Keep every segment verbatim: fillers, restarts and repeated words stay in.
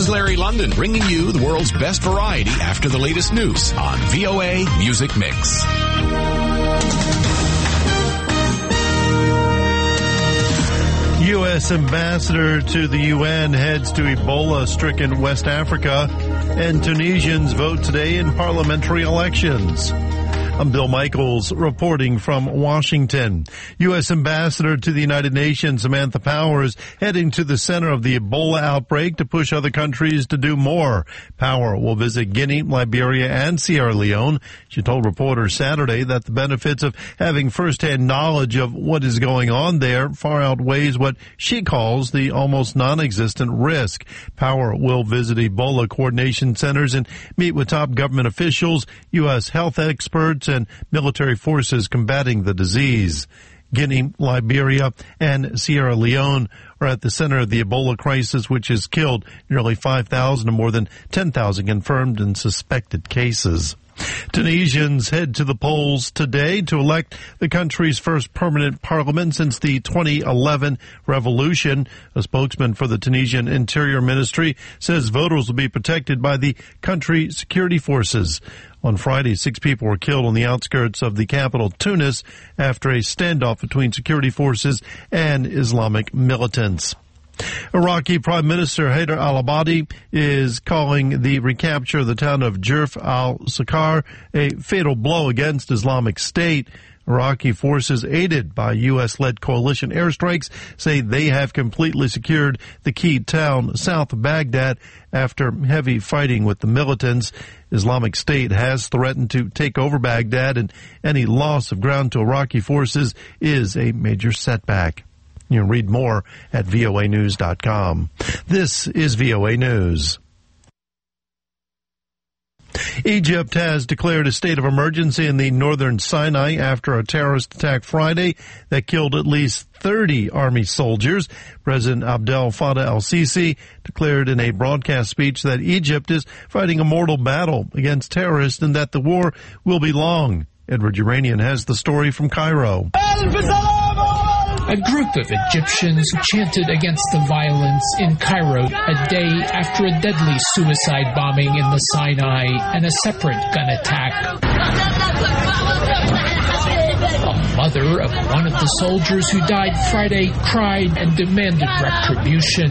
is Larry London, bringing you the world's best variety after the latest news on V O A Music Mix. U S ambassador to the U N heads to Ebola-stricken West Africa, and Tunisians vote today in parliamentary elections. I'm Bill Michaels reporting from Washington. U S Ambassador to the United Nations Samantha Power is heading to the center of the Ebola outbreak to push other countries to do more. Power will visit Guinea, Liberia, and Sierra Leone. She told reporters Saturday that the benefits of having firsthand knowledge of what is going on there far outweighs what she calls the almost non-existent risk. Power will visit Ebola coordination centers and meet with top government officials, U S health experts, and military forces combating the disease. Guinea, Liberia, and Sierra Leone are at the center of the Ebola crisis, which has killed nearly five thousand and more than ten thousand confirmed and suspected cases. Tunisians head to the polls today to elect the country's first permanent parliament since the twenty eleven revolution. A spokesman for the Tunisian Interior Ministry says voters will be protected by the country security forces. On Friday, six people were killed on the outskirts of the capital, Tunis, after a standoff between security forces and Islamic militants. Iraqi Prime Minister Haider al-Abadi is calling the recapture of the town of Jerf al-Sakar a fatal blow against Islamic State. Iraqi forces, aided by U S-led coalition airstrikes, say they have completely secured the key town south of Baghdad after heavy fighting with the militants. Islamic State has threatened to take over Baghdad, and any loss of ground to Iraqi forces is a major setback. You can read more at V O A news dot com. This is V O A News. Egypt has declared a state of emergency in the northern Sinai after a terrorist attack Friday that killed at least thirty army soldiers. President Abdel Fattah el-Sisi declared in a broadcast speech that Egypt is fighting a mortal battle against terrorists and that the war will be long. Edward Uranian has the story from Cairo. A group of Egyptians chanted against the violence in Cairo a day after a deadly suicide bombing in the Sinai and a separate gun attack. A mother of one of the soldiers who died Friday cried and demanded retribution.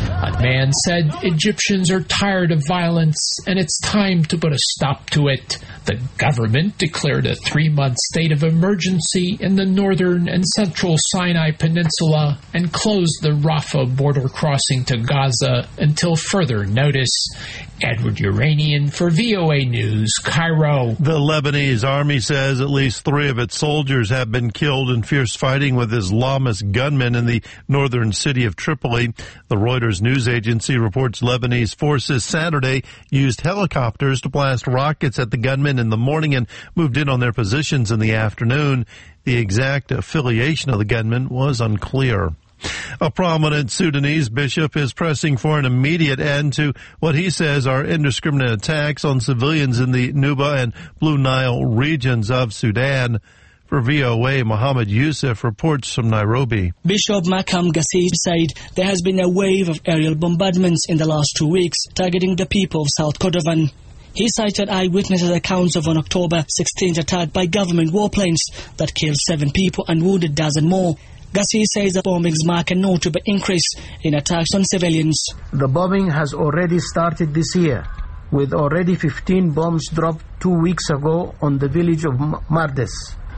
A man said Egyptians are tired of violence and it's time to put a stop to it. The government declared a three-month state of emergency in the northern and central Sinai Peninsula and closed the Rafah border crossing to Gaza until further notice. Edward Uranian for V O A News, Cairo. The Lebanese army says at least three of its soldiers have been killed in fierce fighting with Islamist gunmen in the northern city of Tripoli. The Reuters news agency reports Lebanese forces Saturday used helicopters to blast rockets at the gunmen in the morning and moved in on their positions in the afternoon. The exact affiliation of the gunmen was unclear. A prominent Sudanese bishop is pressing for an immediate end to what he says are indiscriminate attacks on civilians in the Nuba and Blue Nile regions of Sudan. For V O A, Mohammed Yusuf reports from Nairobi. Bishop Makam Gassi said there has been a wave of aerial bombardments in the last two weeks targeting the people of South Kordofan. He cited eyewitnesses' accounts of an October sixteenth attack by government warplanes that killed seven people and wounded a dozen more. Gassi says the bombings mark a notable increase in attacks on civilians. The bombing has already started this year, with already fifteen bombs dropped two weeks ago on the village of Mardes.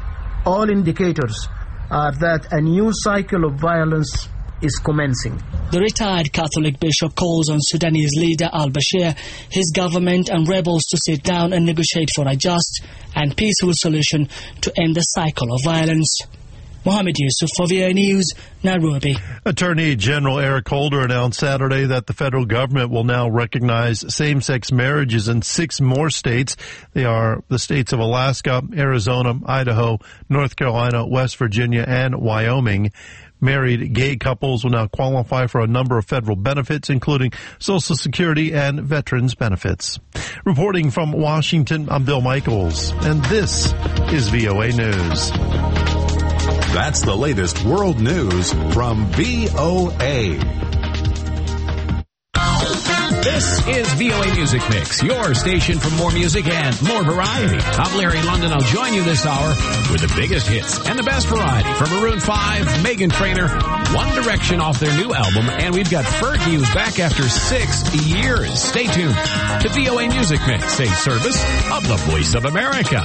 All indicators are that a new cycle of violence is commencing. The retired Catholic bishop calls on Sudanese leader al-Bashir, his government and rebels to sit down and negotiate for a just and peaceful solution to end the cycle of violence. Mohammed Yusuf for V O A News, Nairobi. Attorney General Eric Holder announced Saturday that the federal government will now recognize same-sex marriages in six more states. They are the states of Alaska, Arizona, Idaho, North Carolina, West Virginia, and Wyoming. Married gay couples will now qualify for a number of federal benefits, including Social Security and veterans benefits. Reporting from Washington, I'm Bill Michaels, and this is V O A News. That's the latest world news from V O A. This is V O A Music Mix, your station for more music and more variety. I'm Larry London. I'll join you this hour with the biggest hits and the best variety from Maroon five, Meghan Trainor, One Direction off their new album, and we've got Fergie who's back after six years. Stay tuned to V O A Music Mix, a service of the Voice of America.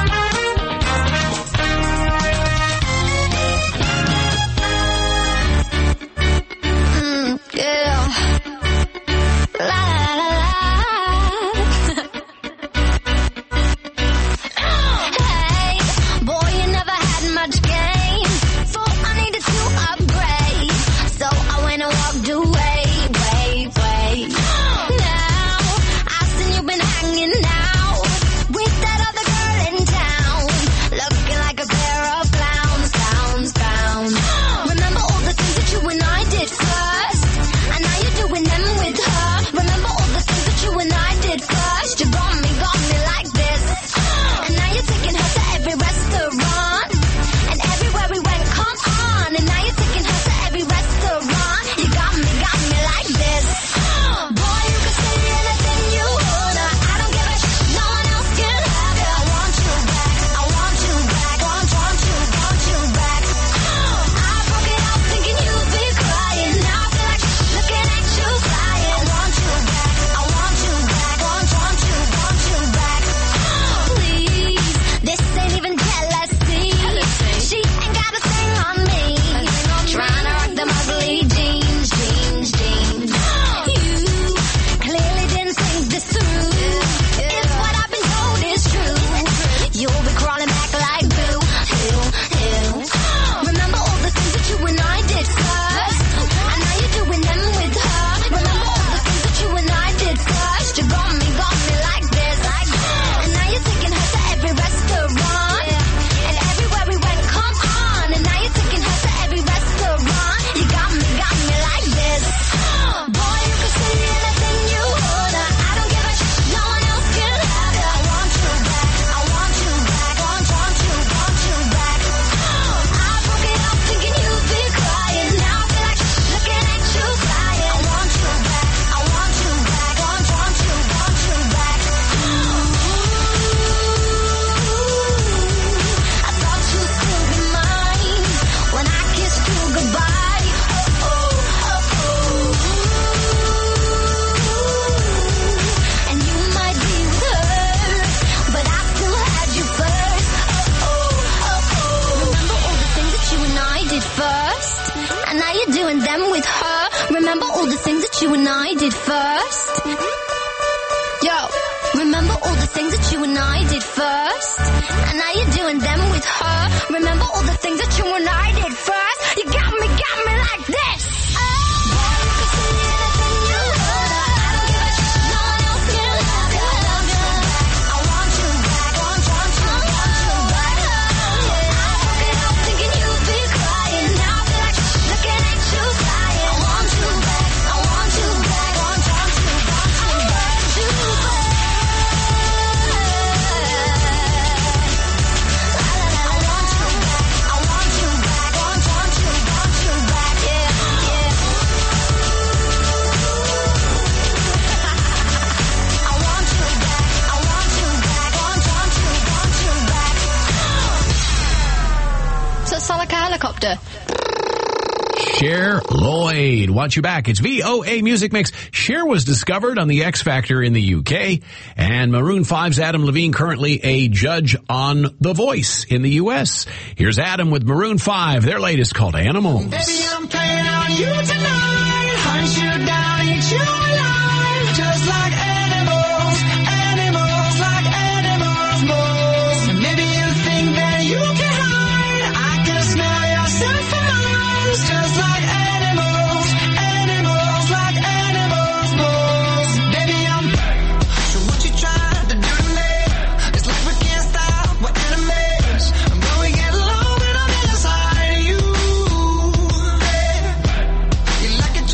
Cher Lloyd, want you back. It's V O A Music Mix. Cher was discovered on the X Factor in the U K, and Maroon five's Adam Levine currently a judge on The Voice in the U S. Here's Adam with Maroon five, their latest called Animals. Baby, I'm playing on you tonight. Hunt you down, eat you alive. Just like animals, animals, like animals, moles. Maybe you think that you can hide. I can smell yourself for miles. Just like animals, animals, like animals, moles. Baby, I'm so what you trying to do to me? It's like we can't stop, we're enemies. But we get along when I'm inside of you. You like it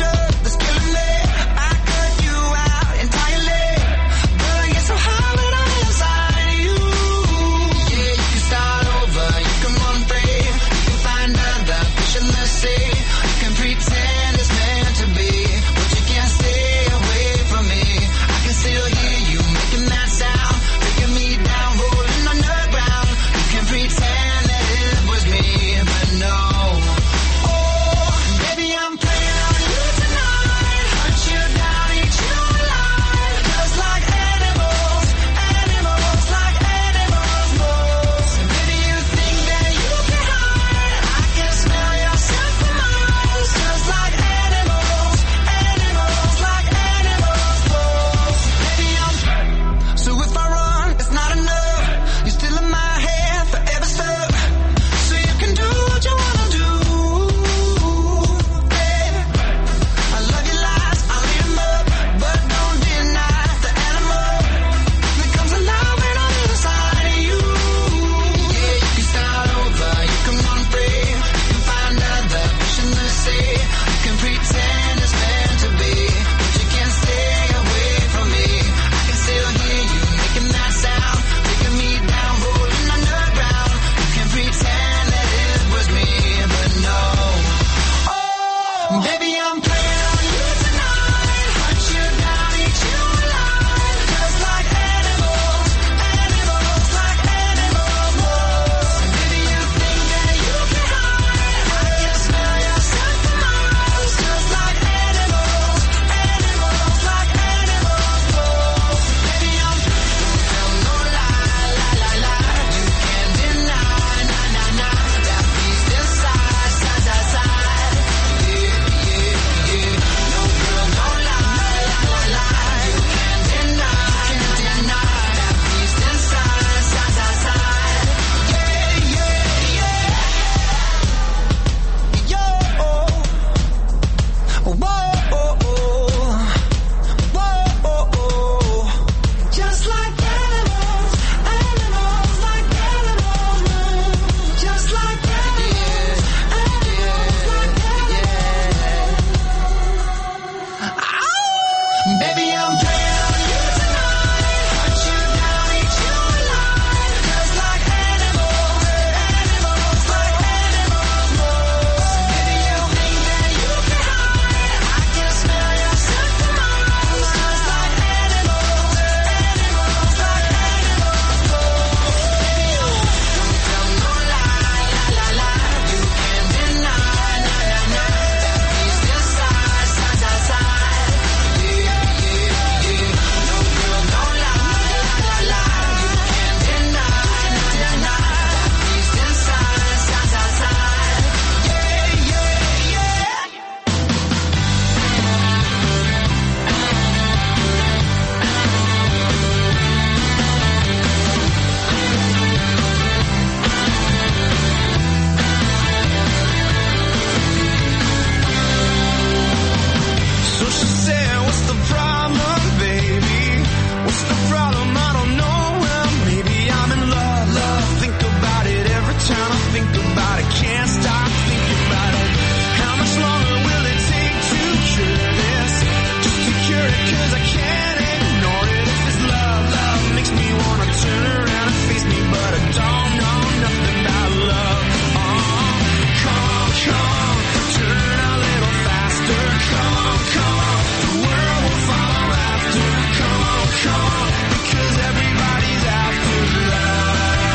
'cause I can't ignore it. If it's love, love makes me wanna turn around and face me, but I don't know nothing about love. Oh, come on, come on, turn a little faster. Come on, come on, the world will follow after. Come on, come on, because everybody's after love.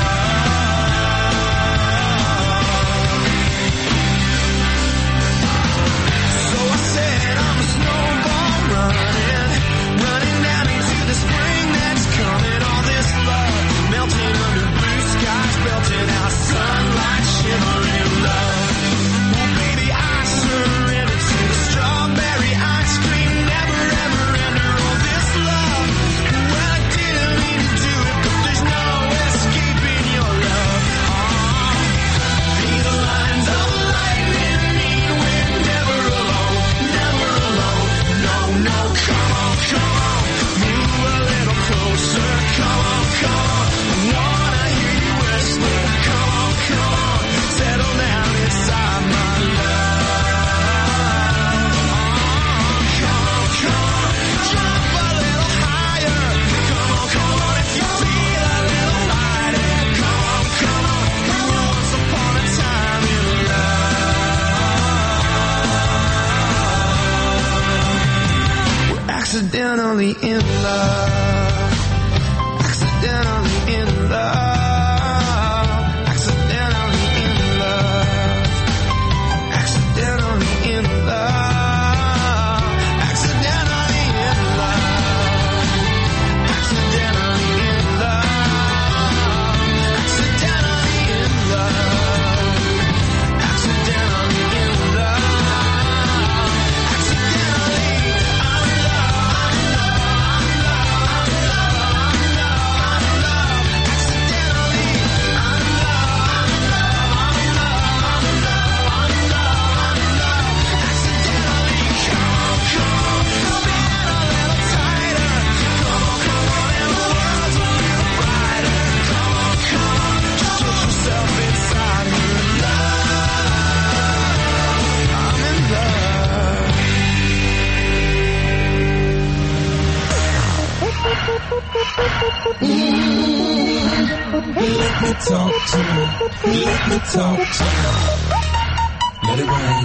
So I said I'm a snowball running, running down into the spring that's coming. All this love melting under blue skies, belting out sunlight, shimmering love. Well, baby, I surrender to the strawberry ice cream, never ever enter all this love. Well, I didn't mean to do it, but there's no escaping your love. Oh, these lines of lightning mean we're never alone, never alone. No, no, come on, come on, move a little closer. Come on, come on, I wanna hear you whisper. Come on, come on, settle down inside my love. Come on, come on, jump a little higher. Come on, come on, if you feel a little lighter. Come on, come on, come on, once upon a time in love. We're accidentally in love. Accidentally in love. Accidentally in love. Accidentally in love. Accidentally in love. Accidentally in love. Accidentally in love. Accidentally in love. Accidentally, I'm in love, I'm in Let me talk to you. Let me talk to you. Let it rain.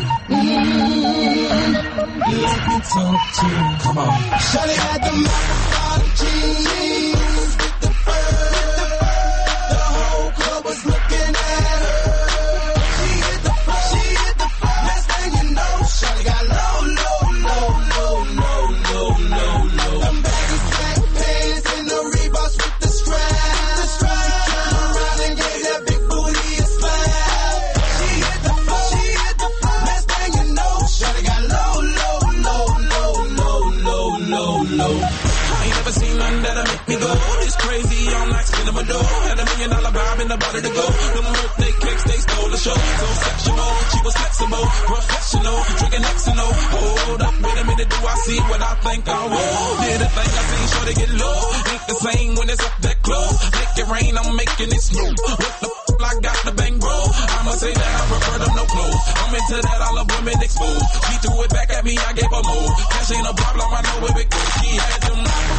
Let me talk to you. Come on. Shawty had the microphone jeans, the fur, the whole club was looking at her. She hit the floor, she hit the floor. Next thing you know, Shawty got low, low, low, low, low, low, low, low. Them baggy black pants and the Reeboks with the strap. The strap. She turned around and gave that big booty a slap. She hit the floor, she hit the floor. Next thing you know, Shawty got low, low, low, low, low, low, low, low. I ain't never seen nothing that'll make me go. It's crazy, I'm like spinning my dough. Had a million dollar vibe in the body to go. Them birthday cakes, they stole the show. So sexual, she was flexible, professional, drinking X and O. Hold up, wait a minute, do I see what I think I will? Did a thing I seen, sure to get low. Ain't the same when it's up that close. Make it rain, I'm making it smooth. What the f***, I got the bang bro. I'ma say that I prefer them no clothes. I'm into that, all of women exposed. She threw it back at me, I gave her more. Cash ain't a problem, I know where it goes. She had them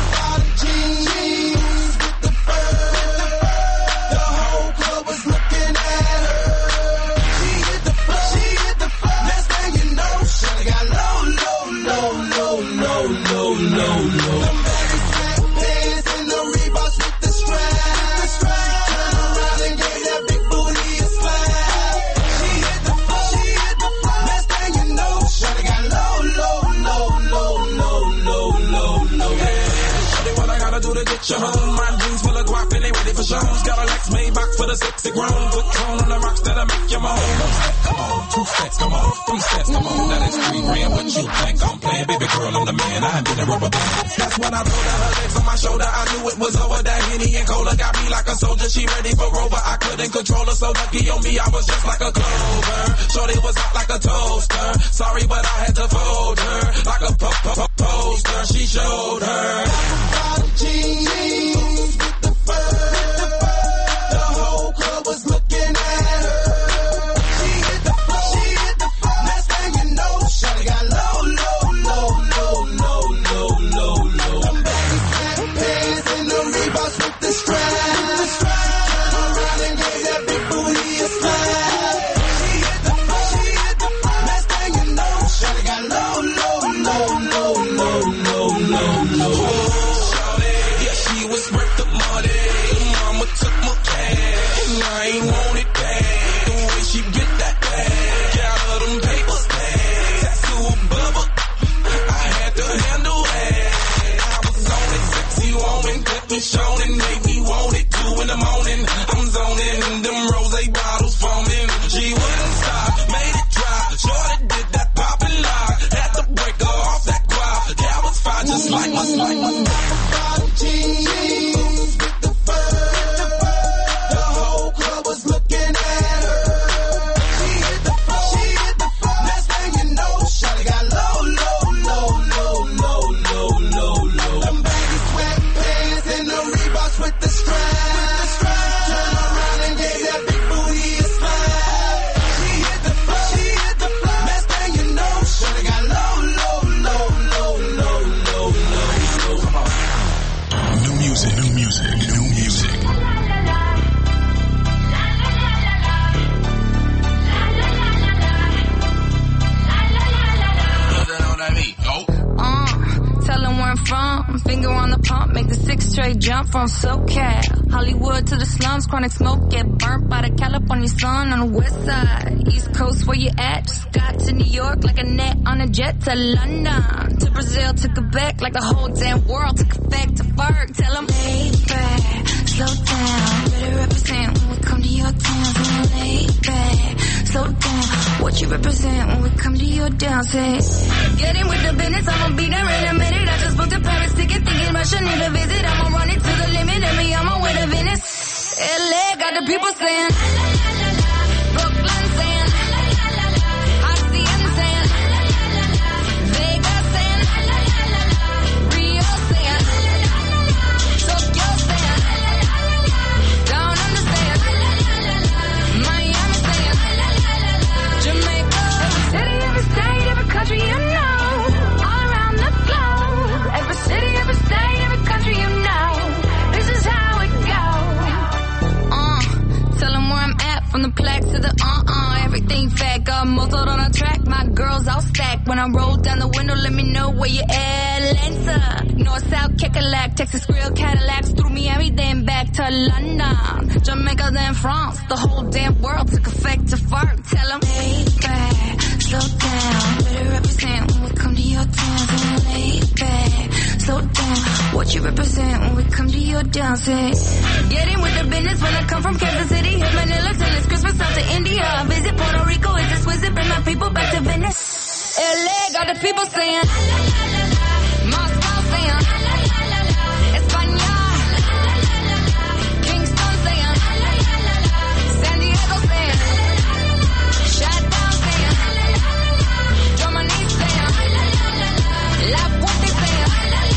jeans with the fur, the whole club was looking at her. She hit the floor, she hit the floor. Next thing you know, Shawty got low, low, low, low, low, low, low, low. Them baggy black pants and the Reeboks with the strap. The strap. Turned around and gave that big booty a slap. She hit the floor, she hit the floor. Next thing you know, Shawty got low, low, low, low, low, low, low, low. Shawty, what I gotta do to get you home? My jeans full of guap and they ready for shows. Got a Lex Maybach for the sexy grown. Patron on the rocks that'll make you moan. Come on, two steps, come on, three steps, come on. That is three grand. What you think I'm playing? Baby girl, I'm the man. I ain't been a rubber band. That's when I told her her legs on my shoulder. I knew it was over. That Henny and Cola got me like a soldier. She ready for Rover. I couldn't control her. So lucky on me, I was just like a clover. Shorty was hot like a toaster. Sorry, but I had to fold her like a po po po poster. She showed her. Jeans with the fur, the whole club was looking at her. She hit the floor, she hit the floor. Next thing you know, Shawty got low, low, low, low, low, low, low, me shown and made me want it. Two in the morning, I'm zoning, them rose bottles foaming. She wouldn't stop, made it dry. Shorty did that poppin' lock. Had to break her off that quad. That was fine, just like my, like my bottom jeans. Get the fur. The whole club was looking at her. She hit the floor. She hit the floor. Next thing you know, shawty got low, low, low, low, low, low, low, low. Them baggy sweatpants and the Reeboks with the strap. Turn around and gave that big booty a slap. She hit the floor. She hit the floor. Next thing you know, shawty got low, low, low, low, low, low, low. Come on. New music, new music, new music. Uh, tell them where I'm from. Finger on the pump, make the six straight jump from SoCal. Hollywood to the slums, chronic smoke, get burnt by the California sun on the west side. East Coast, where you at? Just got to New York like a net on a jet to London. To Brazil, to Quebec, like the whole damn world took effect to Ferg. Tell them, lay back, slow down. Better represent when we come to your town. So lay back, slow down. What you represent when we come to your town? Say, get in with the business, I'ma be there in a minute. I just booked a Paris ticket, thinking Russia need a visit. I'ma run it to the limit, and me, I'm on way to Venice. L A got the people saying, Brooklyn saying, Hacienda saying, Vegas saying, Rio saying, Tokyo saying, Down Under saying, Miami saying, Jamaica. Every city, every state, every country you know, all around the globe. Every city, every state, every country you know, this is how it goes. Uh, tell them where I'm at, from the plaque to the uh-uh. Everything fat, got muzzled on a track. My girls all stacked. When I roll down the window, let me know where you at. Atlanta, North, South, Kekalak, Texas, Grill, Cadillacs, through Miami, then back to London. Jamaica, then France. The whole damn world took effect to fart. Tell them, lay back, slow down. Better represent when we come to your town. So lay back, slow down. What you represent when we come to your town? Say, get in with the business when I come from Kansas City. Hit Manila till it's Christmas out to India. Visit Puerto Rico, it's exquisite. Bring my people back to Venice. L A got the people saying, Moscow saying, España, Kingston saying, San Diego saying, Shutdown saying, Germany saying, La Puente saying,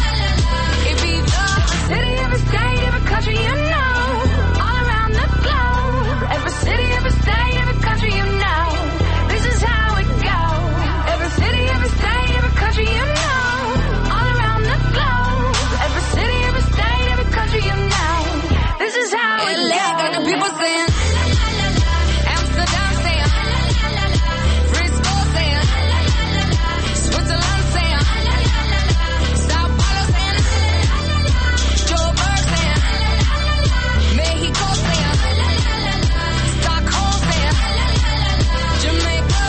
Ibiza. City, every state, every country you know, all around the globe. Every city, every state, every country you know, this is how it goes. Every city, every state, every country you know, all around the globe. Every city, every state, every country you know, this is how it goes. Got the people saying, Amsterdam saying, Frisco saying, Switzerland saying, Sao Paulo saying, Joburg saying, Mexico saying, Stockholm saying, Jamaica.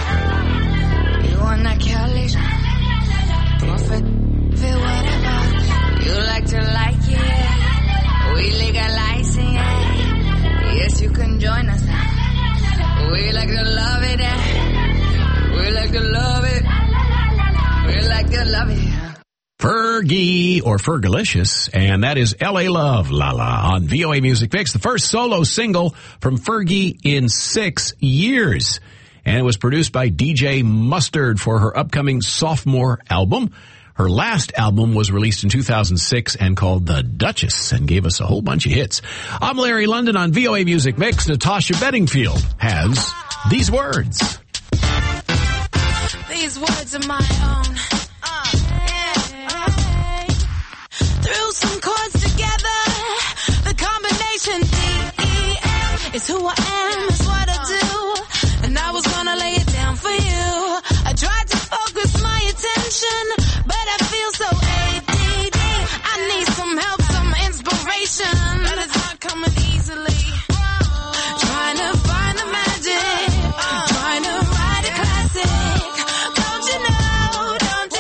You want that Cali? Buffet, feel whatever. You like to like it. We legalize it. Yes, you can join us. We like to love it. We like to love it. We like to love it. Fergie, or Fergalicious, and that is L A Love, La La, on V O A Music Mix, the first solo single from Fergie in six years. And it was produced by D J Mustard for her upcoming sophomore album. Her last album was released in two thousand six and called The Duchess, and gave us a whole bunch of hits. I'm Larry London on V O A Music Mix. Natasha Bedingfield has these words. These words are my own. Uh, yeah. Threw some chords together. The combination D E M is who I am, is what I do. And I was gonna lay it down for you. I tried to focus my attention, but I feel so A D D. I need some help, some inspiration, but it's not coming easily. Trying to find the magic, trying to write a classic. Don't you know, don't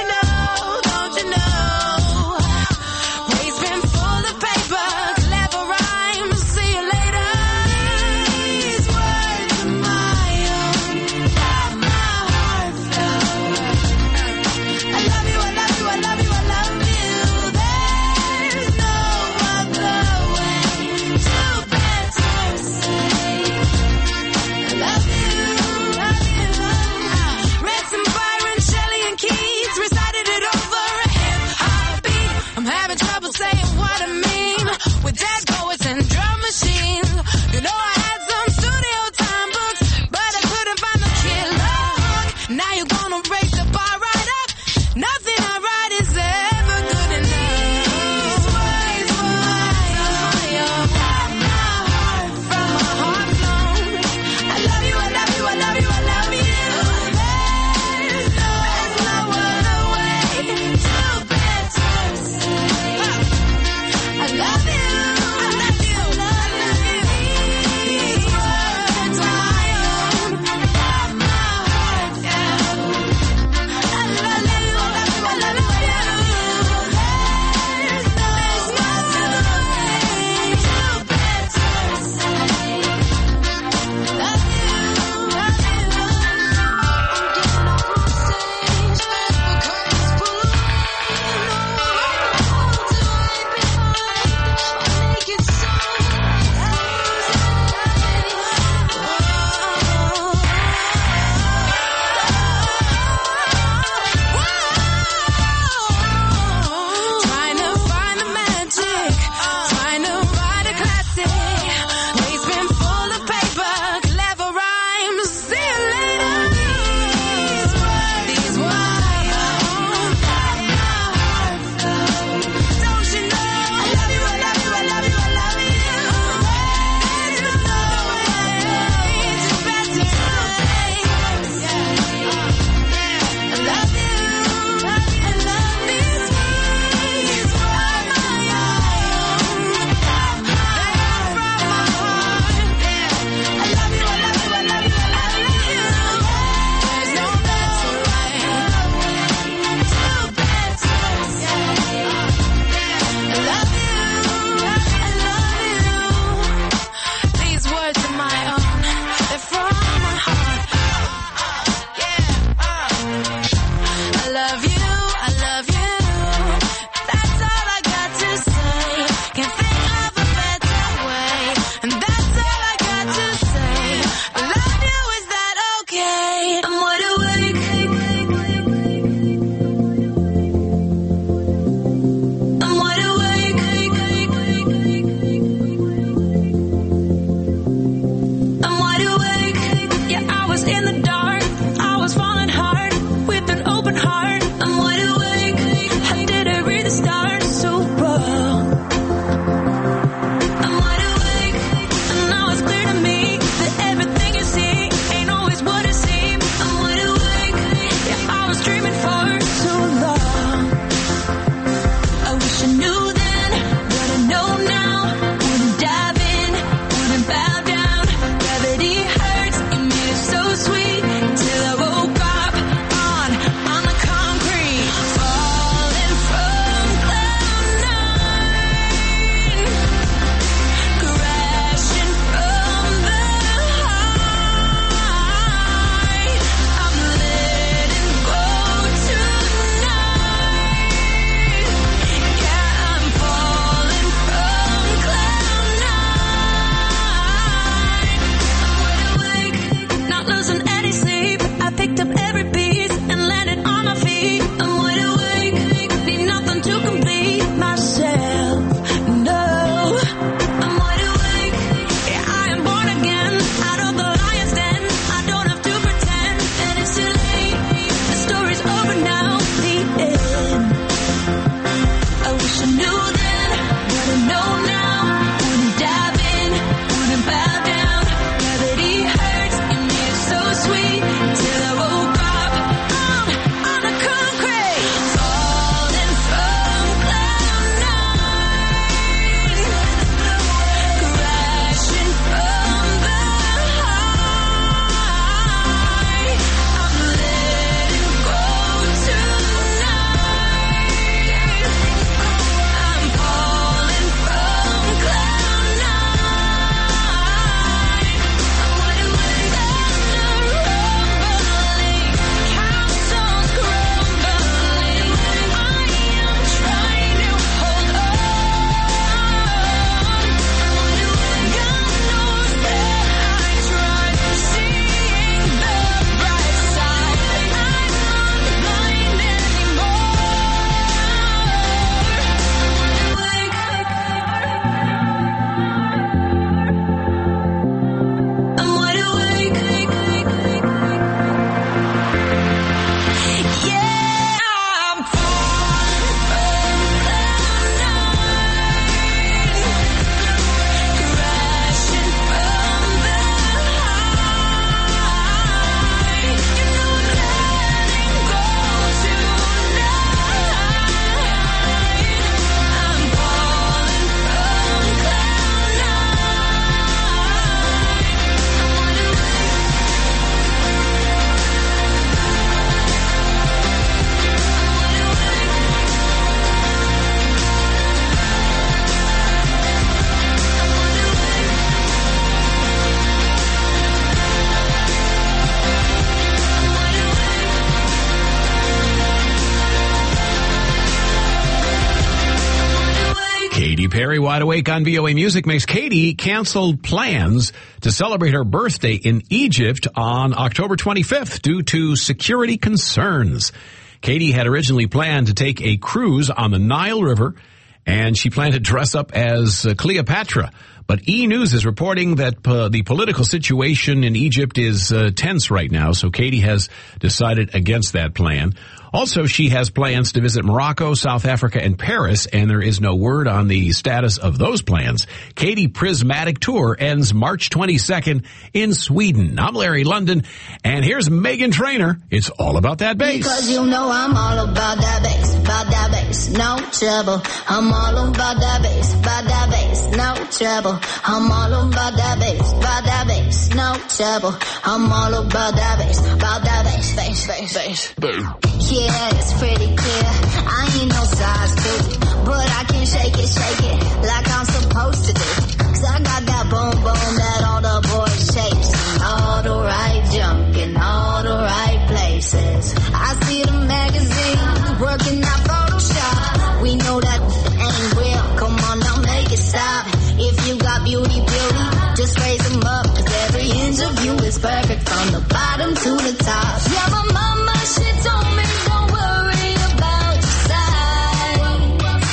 Katy Perry, Wide Awake on V O A Music Mix. Katy canceled plans to celebrate her birthday in Egypt on October twenty-fifth due to security concerns. Katy had originally planned to take a cruise on the Nile River, and she planned to dress up as uh, Cleopatra. But E! News is reporting that uh, the political situation in Egypt is uh, tense right now, so Katy has decided against that plan. Also, she has plans to visit Morocco, South Africa, and Paris, and there is no word on the status of those plans. Katy Prismatic Tour ends March twenty-second in Sweden. I'm Larry London, and here's Meghan Trainor. It's all about that bass. Because you know I'm all about that bass, about that bass, no trouble. I'm all about that bass, about that bass, no trouble. I'm all about that bass, about that bass, no trouble. I'm all about that bass, about that bass, bass, bass, bass, bass. Yeah, it's pretty clear. I ain't no size two, but I can shake it, shake it like I'm supposed to do. Cause I got that boom boom that all the boys chase. All the right junk in all the right places. I see the magazine working out Photoshop. We know that ain't real. Come on now, make it stop. If you got beauty, beauty, just raise them up. Cause every inch of you is perfect from the bottom to the top. Yeah, my mama, she told me don't worry about your size.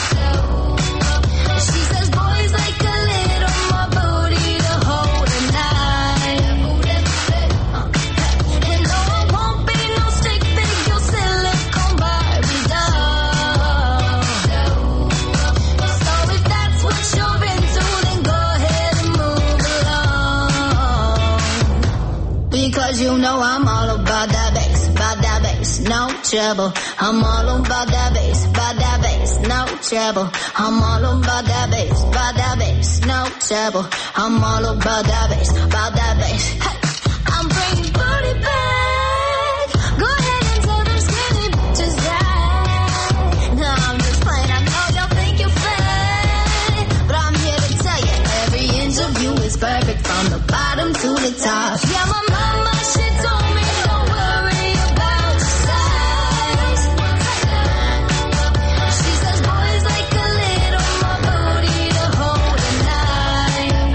She says boys like a little more booty to hold a knife. And no, I won't be no stick figure silicone Barbie doll. So if that's what you're into, then go ahead and move along. Because you know I'm all about that bass, about that bass, no trouble. I'm all about that bass, about that bass, no trouble. I'm all about that bass, about that bass, no trouble. I'm all about that bass, about that bass. Hey, I'm bringing booty back. Go ahead and tell them skinny bitches that. No, I'm just playing. I know y'all think you're fake, but I'm here to tell you every inch of you is perfect from the bottom to the top. Yeah, my mama, she told me don't worry about your size. She says boys like a little more booty to hold a knife.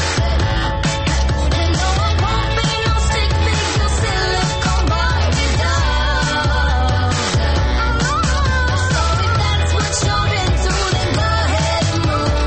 And no, I won't be no stick figure silicone Barbie doll. So if that's what you're into, then go ahead and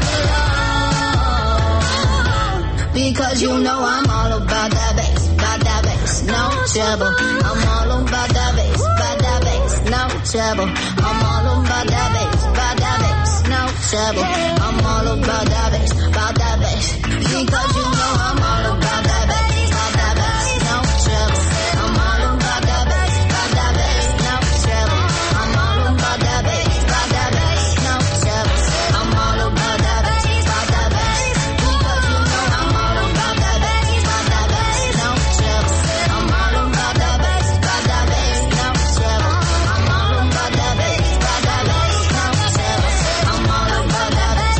move along. Because you know I'm all about that bass, about that bass, no trouble. I'm all about that bass, about that bass, no trouble. I'm all about that bass, about that bass, no trouble. I'm all about that bass, about that bass. Because you know I'm all about that bass, about that bass, no trouble. I'm all about that bass, about that bass, no trouble. I'm all about that bass, about that bass, no trouble. I'm all about that bass, about that bass. Because you know I'm all about that bass, about that bass, no trouble. I'm all about that bass, about that bass, no trouble. I'm all about that bass, about that bass, no trouble. I'm all about that bass,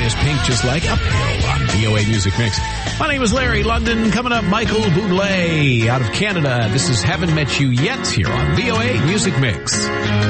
is Pink Just Like Uphill on V O A Music Mix. My name is Larry London. Coming up, Michael Bublé out of Canada. This is Haven't Met You Yet here on V O A Music Mix.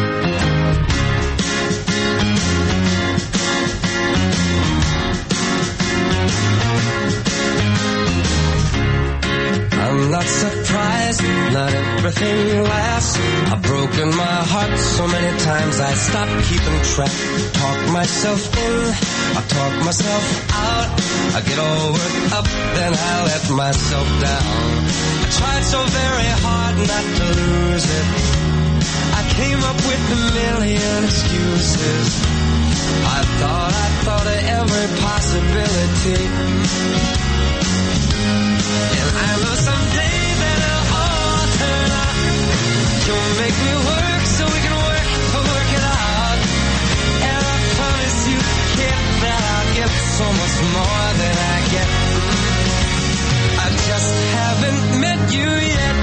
I'm not surprised, not everything lasts. I've broken my heart so many times I stopped keeping track. Talk myself in, I talk myself out. I get all worked up, then I let myself down. I tried so very hard not to lose it. I came up with a million excuses. I thought, I thought of every possibility. And I know someday that it'll all turn out. You'll make me work so we can work to work it out. And I promise you, kid, that I'll get so much more than I get. I just haven't met you yet.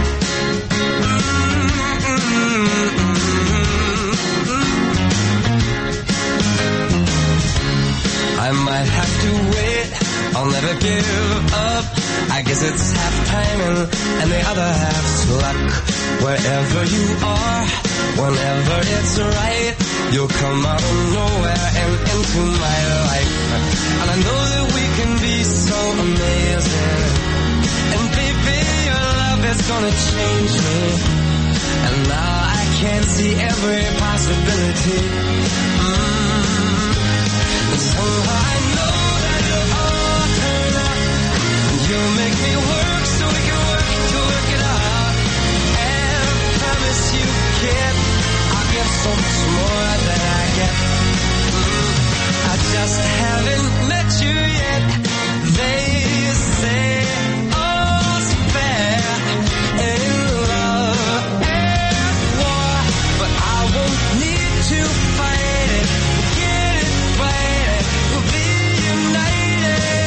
I might have to wait, I'll never give up. I guess it's half timing and the other half's luck. Wherever you are, whenever it's right, you'll come out of nowhere and into my life. And I know that we can be so amazing. And baby, your love is gonna change me. And now I can see every possibility. Mm. And somehow I know that it'll all turn out. You'll make me work so we can work to work it out. And I promise you, kid, I'll give so much more than I get. Mm, I just haven't met you yet. They say all's fair in love and war, but I won't need to fight it. Get it right, we'll be united.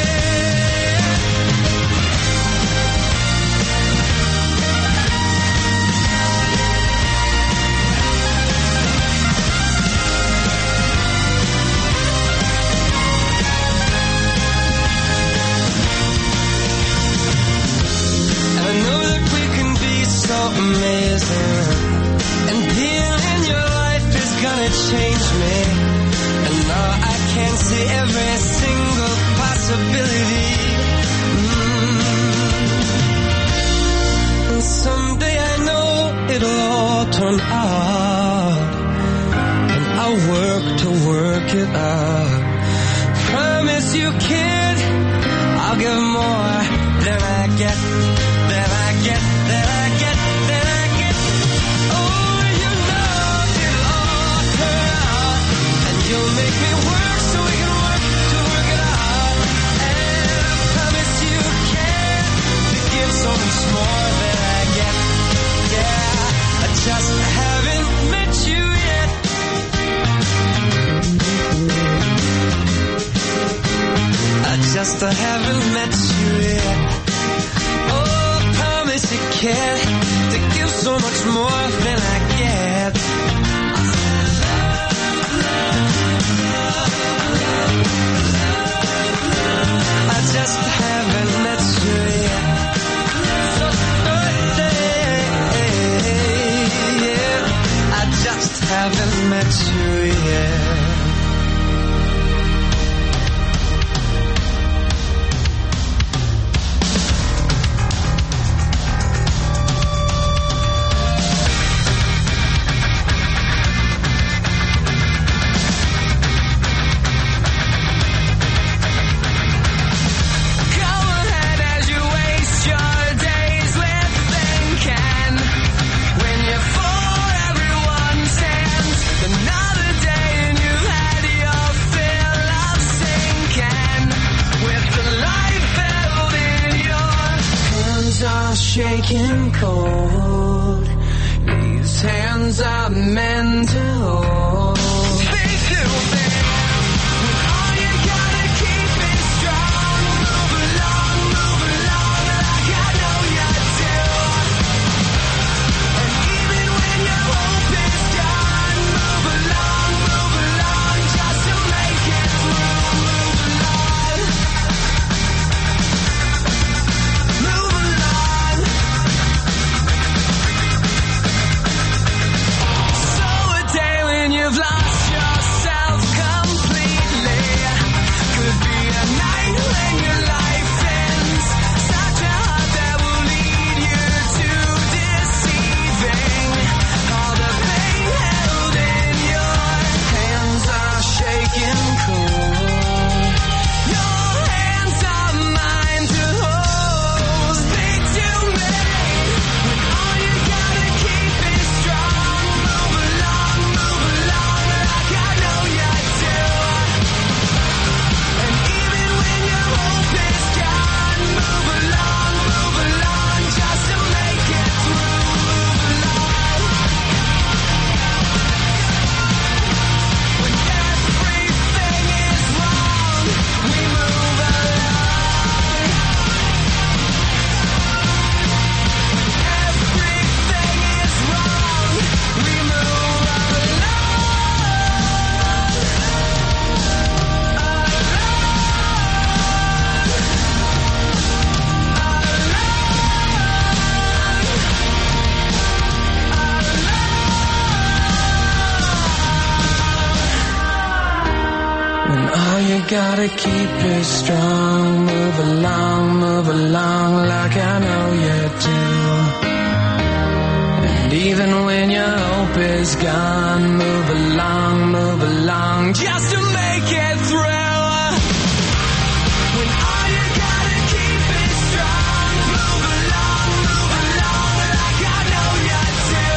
So amazing, and being in your life is gonna change me. And now I can see every single possibility. Mm. And someday I know it'll all turn out, and I'll work to work it out. Promise you, kid, I'll give more than I get, than I get, than I get. You'll make me work so we can work to work it out. And I promise you can to give so much more than I get. Yeah, I just haven't met you yet. I just haven't met you yet. Oh, I promise you can to give so much more than I get. I just haven't met you yet. So yeah, I just haven't met you yet. Shaking cold, these hands are meant to hold. Face to face, all you gotta keep is strong. Move along, move along, like I know you do. And even when your hope is gone, move along, move along, just to make it through. Move along. When all you gotta keep is strong. Move along, move along like I know you do. And even when your hope is gone, move along, move along just to make it through. When all you gotta keep is strong, move along, move along like I know you do.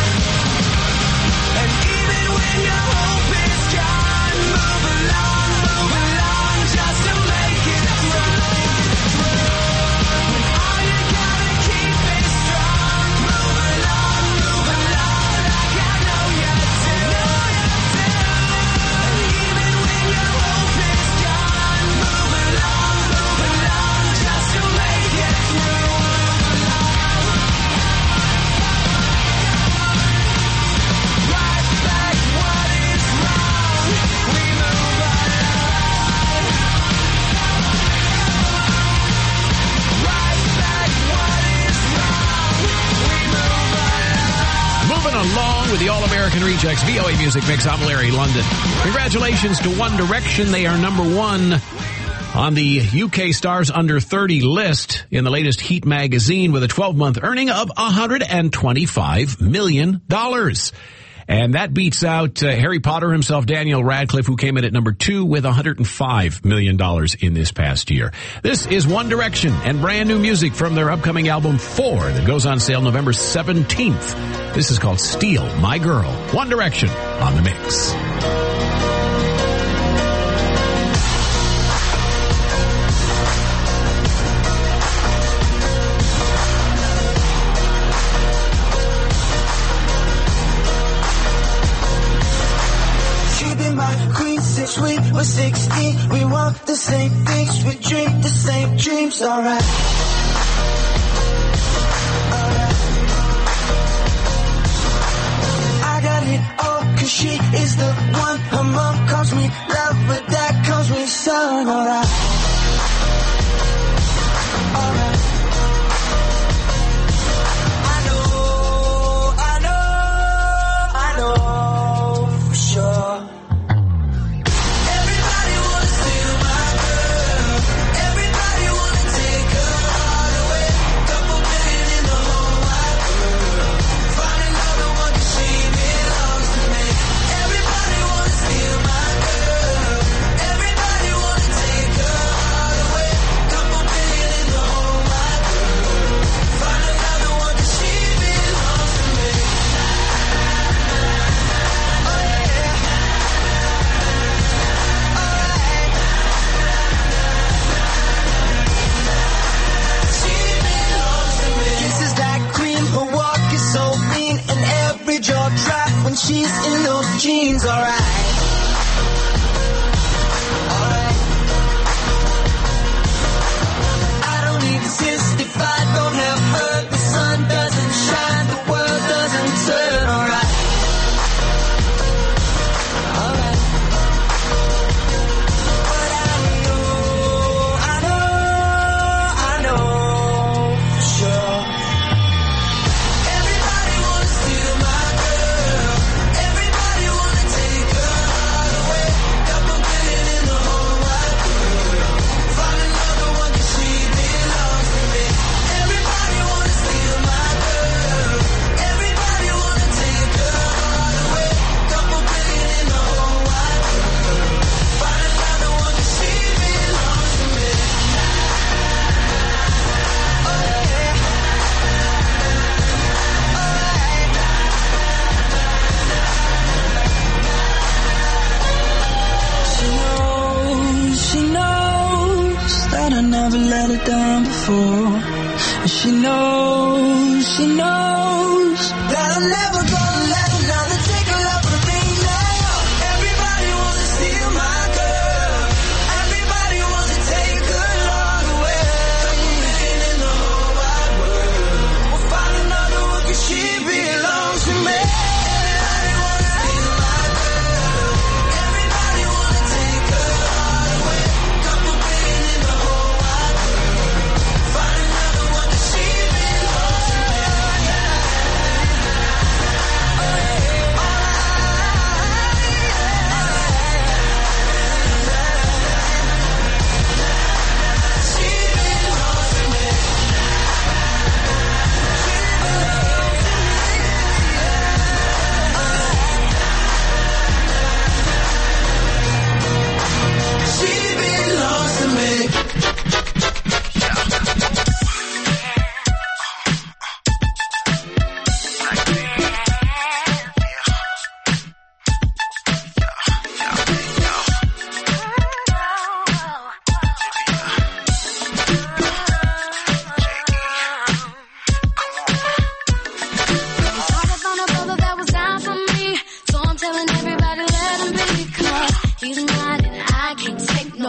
And even when your hope is gone, move along, move along just to make it through. When all you gotta keep is strong, move along, move along like I know you do. And even when your hope is gone, move along, move along just to make it through. Right back what is wrong, we move along. Right back what is wrong, we move along. Moving along with the All-American Rejects V O A Music Mix. I'm Larry London. Congratulations to One Direction. They are number one on the U K Stars Under thirty list in the latest Heat magazine with a twelve-month earning of one hundred twenty-five million dollars. And that beats out uh, Harry Potter himself, Daniel Radcliffe, who came in at number two with one hundred five million dollars in this past year. This is One Direction and brand new music from their upcoming album Four that goes on sale November seventeenth. This is called Steal My Girl. One Direction on the mix. She be my queen since we were sixteen. We want the same things, we dream the same dreams, alright. Alright. I got it all, cause she is the one. Her mom calls me love, but that calls me son, alright. Alright. I know, I know, I know for sure. Everybody wanna steal my girl. Everybody wanna take her heart away. Couple billion in the whole wide world. Find another one 'cause she belongs to me. Everybody wanna steal my girl. Everybody wanna take her heart away. Couple billion in the whole wide world. Find another one 'cause she belongs to me. Oh yeah. She belongs to me. Kisses like cream, her walk is so mean, and every jaw drop when she's in those jeans. Alright, alright. I don't exist if I don't have her. The sun doesn't shine, the world doesn't turn. Alright, alright. But I know, I know, I know for sure. Everybody wanna steal my girl. Everybody wanna take her heart away. Couple billion in the whole wide world. Find another one 'cause she belongs to me. Everybody wanna steal my girl. Everybody wanna take her heart away. Couple billion in the whole wide world. Find another one 'cause she belongs to me. Oh yeah. She knows, she knows that I never let her down before. And she knows, she knows that I'm never gonna let another take her love from me now. Everybody wants to steal my girl. Everybody wants to take her love away. Couple billion in the whole wide world. We'll find another one 'cause she belongs to me. Everybody wants to steal my girl. Everybody wants to take her heart away. Couple billion in the whole wide world. Find another one 'cause she belongs to me.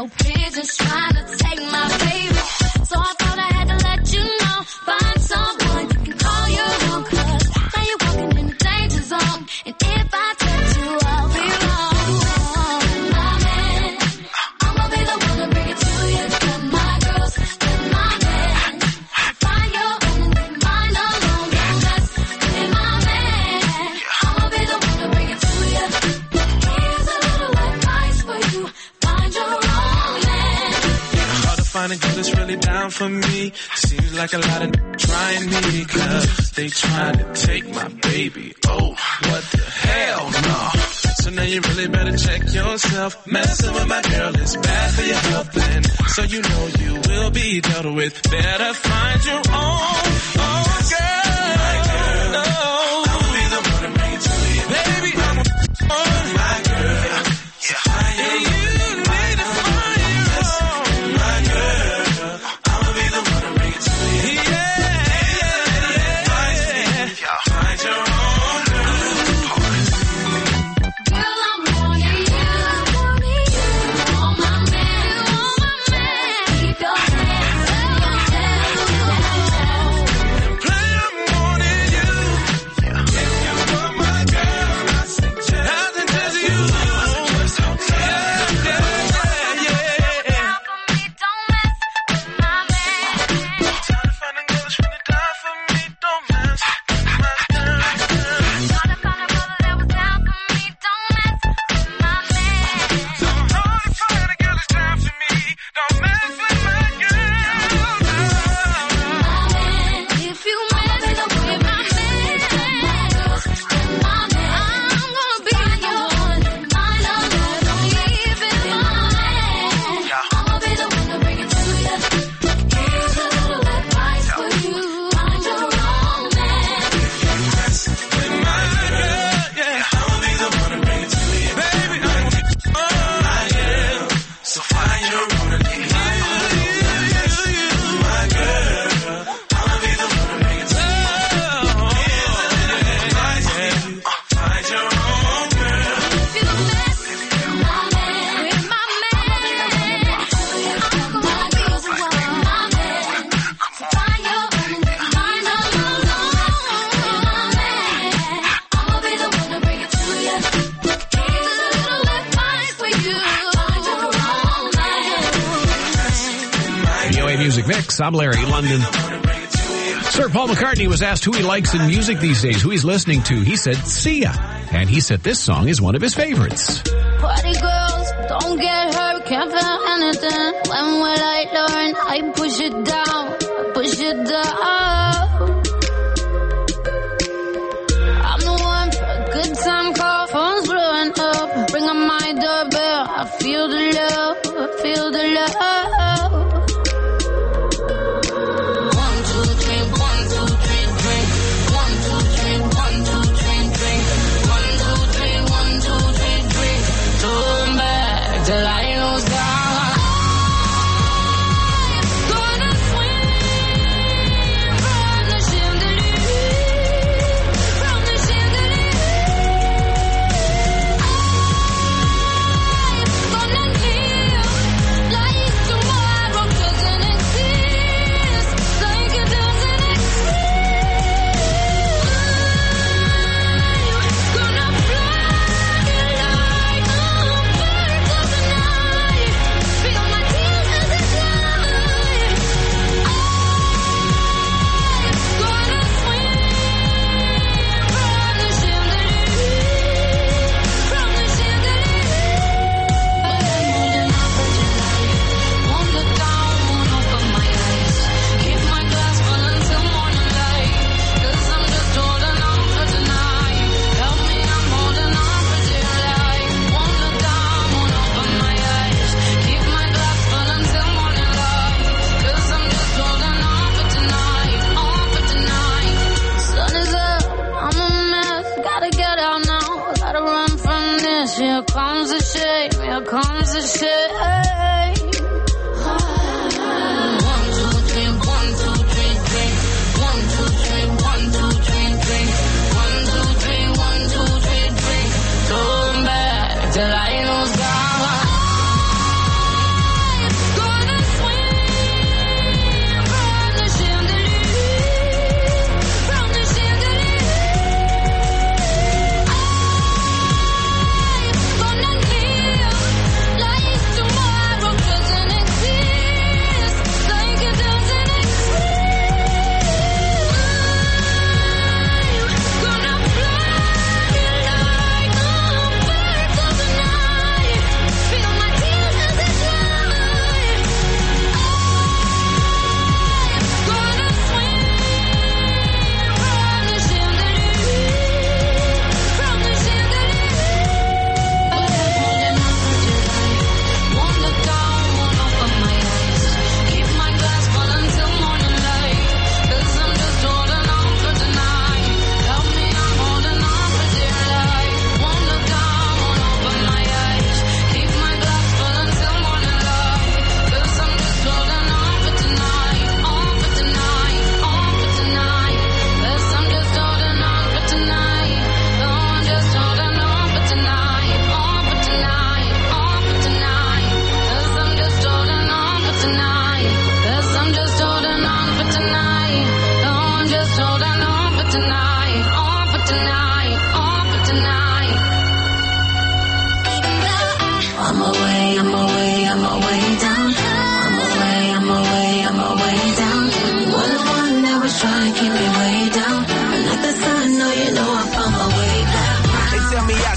no pigeons trying to take my baby. So I thought I had to let you know. Find someone you can call your own, cause now you're walking in the danger zone. And if I touch you, I'll be wrong. My man, I'ma be the one to bring it to you. Got my girls, got my man. Find your own and leave mine alone. Don't mess with my man. I'ma be the one to bring it to you. Here's a little advice for you. Find your own man. Hard to find a girl that's really down for me. Seems like a lot of trying me, cause they trying to take my baby. Oh, what the hell, no. So now you really better check yourself. Messing with my girl is bad for your health, and so you know you will be dealt with. Better find your own, oh girl. My girl, no. I'll be the one to bring it to you. Baby, I'm a oh, my girl. Yeah, find your own. You need to find your own. My girl, I'ma be the one to bring it to you. Yeah, yeah, yeah. Find your own girl. Girl, I'm wanting you. Oh, my man, oh, my man. Keep your hands up, Play, I'm wanting you. If you were my girl, I suggest nothing to you. Yeah, yeah, yeah, yeah. for me, don't mess with my man. Time to find a girl that's really down for me. Don't mess with my girl. Gotta find a brother that was down for me, don't mess with my man. So hard to find a girl that's down for me. Don't mess with my girl. If you mess with my man, my man, I'm gonna be your one. Mine alone, don't leave it, my man. I'ma be the one to bring it to you. Here's a little advice for you. Find your own man. With my girl, yeah. I'ma be the one to bring it to you. Baby, I'm oh, I am. So find your own and leave my own. My girl, I'ma be the one to bring it to you. Find your own girl. If you mess with my man, with my man, I'm gonna be the one, my man. So find your own, mine alone, my man. I'ma be the one to bring it to you. Here's a little advice for you. Find your own man. V O A Music Mix. I'm Larry London. Sir Paul McCartney was asked who he likes in music these days, who he's listening to. He said Sia. And he said this song is one of his favorites. Party girls, don't get hurt, can't feel anything. When will I learn? I push it down, push it down. I'm the one for a good time call, phone's blowing up. Bring on my doorbell, I feel the love, I feel the love. One, two, three, one, two, three, drink. One, two, three, one, two, three, drink. One, two, three, one, two, three, drink. Turn back till I lose God. I'm gonna swim from the chandelier, from the chandelier. I'm gonna live like tomorrow doesn't exist, like it doesn't exist. Gonna fly like a bird of the night. Feel my tears as they fly. I'm gonna swim from the chandelier, from the chandelier. Holding on for July. Won't look down, won't open my eyes. Keep my glass full until morning light. 'Cause I'm just holding on for tonight. Help me, I'm holding on for July. Won't look down, won't open my eyes. Keep my glass full until morning light. 'Cause I'm just holding on for tonight, on for tonight. Sun is up, I'm a mess. Gotta get out now, gotta run from this. Here comes the shame, here comes the shame. One, two, three, one, two, three, drink. One, two, three, one, two, three, drink. One, two, three, one, two, three, drink. Turn back till I lose God.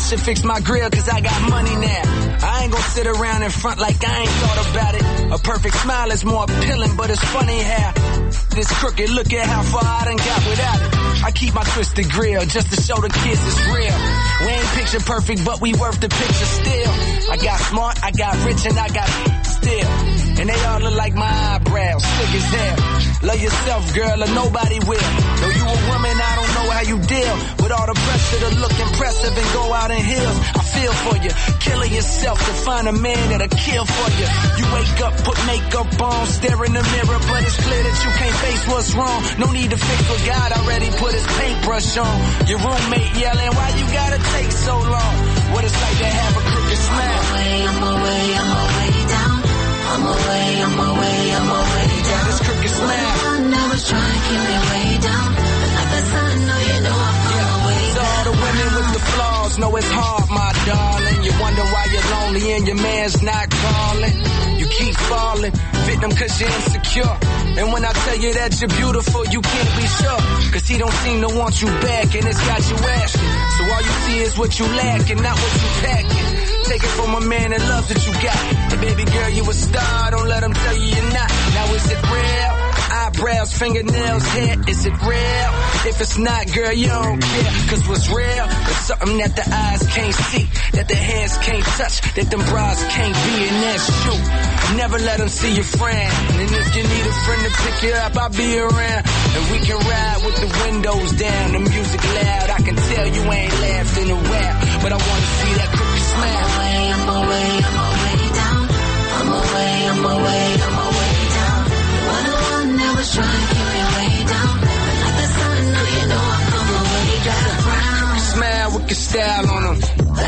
should fix my grill cause I got money now. I ain't gonna sit around in front like I ain't thought about it. A perfect smile is more appealing, but it's funny how this crooked, look at how far I done got without it. I keep my twisted grill just to show the kids it's real. We ain't picture perfect, but we worth the picture still. I got smart, I got rich, and I got still. And they all look like my eyebrows, thick as hell. Love yourself, girl, or nobody will. Though you a woman, I don't know how you deal with all the pressure to look impressive and go out in heels. I feel for you, killing yourself to find a man that'll kill for you. You wake up, put makeup on, stare in the mirror, but it's clear that you can't face what's wrong. No need to fix what God already put his paintbrush on. Your roommate yelling, why you gotta take so long? What it's like to have a crooked smile. I'm away, I'm away, I'm away down. I'm away, I'm away, I'm away down. This crooked smile. I never try to keep me way down. But like the sun, no, you know I'm on my way So all the women with the flaws know it's hard, my darling. You wonder why you're lonely and your man's not calling. You keep falling, victim cause you're insecure. And when I tell you that you're beautiful, you can't be sure. Cause he don't seem to want you back and it's got you asking. So all you see is what you lack and not what you packing. Take it from a man that loves what you got. And baby girl, you a star, don't let him tell you you're not. Now is it real? Eyebrows, fingernails, hair, is it real? If it's not, girl, you don't care. Cause what's real is something that the eyes can't see, that the hands can't touch, that them bras can't be, and that's true. Never let them see your friend. And if you need a friend to pick you up, I'll be around. And we can ride with the windows down, the music loud. I can tell you ain't laughed in a while, but I wanna see that crooked smile. I'm away, I'm away down. I'm away, I'm away, I'm away down. You are the one that was trying to keep me way down. But like the sun, no, you know I'm on my way down. Crooked smile with your style on them.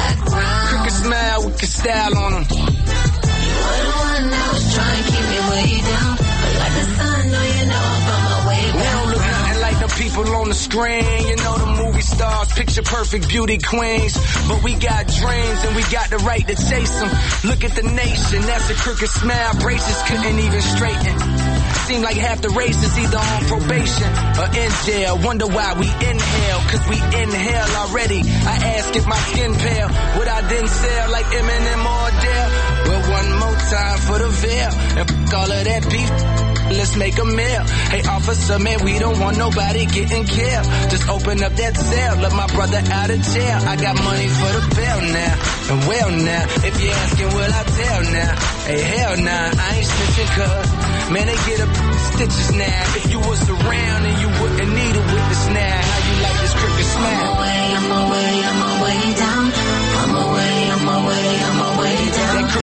Crooked smile with your style on them. You are the one that was trying to keep me way down. But like the sun, no, you know I'm on my way down. We don't look nothing like the people on the screen. You know the movie stars, picture perfect beauty queens. But we got dreams and we got the right to chase them. Look at the nation, that's a crooked smile. Braces couldn't even straighten. Seem like half the race is either on probation or in jail. Wonder why we inhale, cause we inhale already. I ask if my skin pale, would I then sell like Eminem or Adele? Well, one more time for the veil, and f*** all of that beef, let's make a meal. Hey officer, man, we don't want nobody getting killed. Just open up that cell, let my brother out of jail. I got money for the bail now, and well now, if you're asking, will I tell now? Hey, hell nah, I ain't snitching cause, man, they get up stitches now. If you was around and you wouldn't need a witness now, how you like this crooked smile? I'm away, I'm away, I'm away.